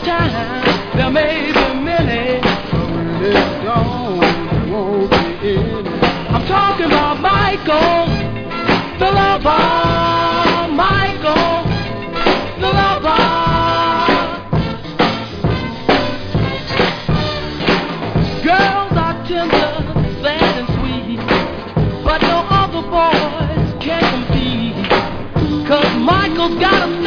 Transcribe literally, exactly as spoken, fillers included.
time there may be many, but when it's gone, there won't be any. I'm talking about Michael, the lover, Michael, the lover. Girls are tender, sad and sweet, but no other boys can compete, 'cause Michael's got a